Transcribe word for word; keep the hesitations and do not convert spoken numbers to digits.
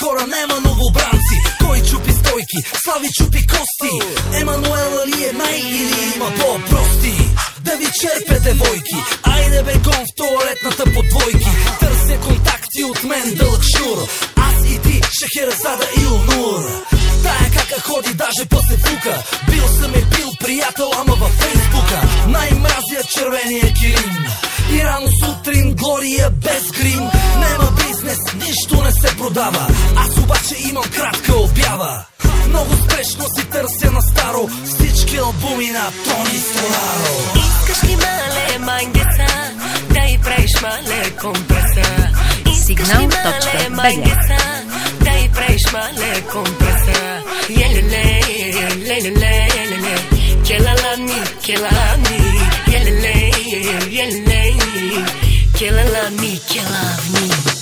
хора, нема новобранци. Кой чупи стойки, Слави чупи кости. Емануела ли е най или има по-прости? Да ви черпе девойки, айде бегом в туалетната по двойки. Търся контакти от мен дълъг шнур. Аз и ти, Шехерезада и Онур. Тая кака ходи даже после фука. Бил съм е бил приятел, ама във Фейсбука. Най-мразия червения килим. И рано сутрин Глория без грим. Нема бизнес, нищо не се продава. Аз обаче имам кратка обява. Много спешно си търся на старо всички албуми на Тони Стораро. Искаш ли мале мангеса, да и правиш мале компреса? Искаш ли мале мангеса, да и правиш мале компреса? Елеле, елеле, елеле, келалами, келами, елеле, елеле, келалами, келавни.